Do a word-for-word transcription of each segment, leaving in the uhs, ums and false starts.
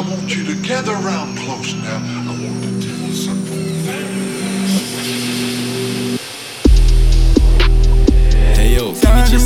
want you to gather around close now. I want to tell you something. Hey yo, финичи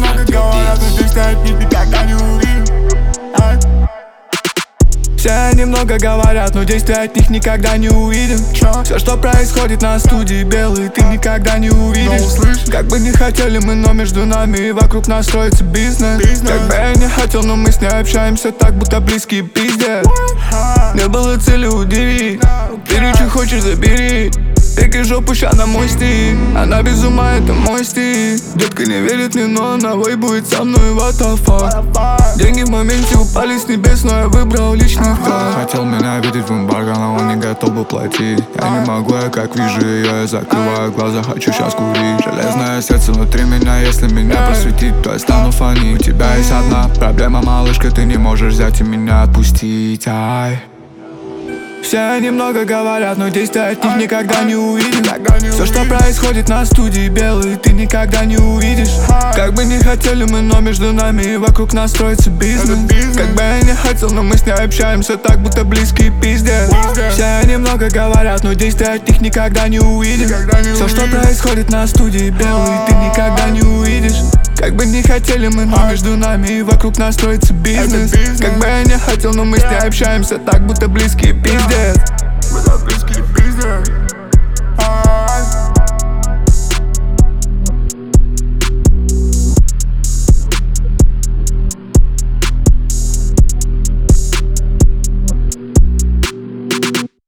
Все немного говорят, но действия от них никогда не увидим. Все, что происходит на студии белый, ты никогда не увидишь. Как бы не хотели мы, но между нами и вокруг нас строится бизнес. Как бы я не хотел, но мы с ней общаемся так, будто близкие пиздец. Не было цели удивить, бери, что хочешь, забери. Пеки жопу, ща на мой стиль. Она без ума, это мой стиль. Детка не верит мне, но она будет со мной, what the fuck. Деньги в моменте упали с небес, но я выбрал личный вклад. Хотел меня видеть в эмбарго, но он не готов был платить. Я не могу, я как вижу ее, я закрываю глаза, хочу сейчас курить. Железное сердце внутри меня, если меня просветить, то я стану фонить. У тебя есть одна проблема, малышка, ты не можешь взять и меня отпустить, ай. Все немного говорят, но действия от них никогда не увидим. Все, что происходит на студии белый, ты никогда не увидишь. Как бы не хотели мы, но между нами и вокруг нас строится бизнес. Как бы я не хотел, но мы с ней общаемся так, будто близкие пиздец. Все немного говорят, но действия от них никогда не увидим. Все, что происходит на студии белый, ты никогда не увидишь. Как бы не хотели мы, но между нами и вокруг нас строится бизнес. Как бы я не хотел, но мы с ней общаемся так, будто близкие пиздец. Будто близкие пиздец.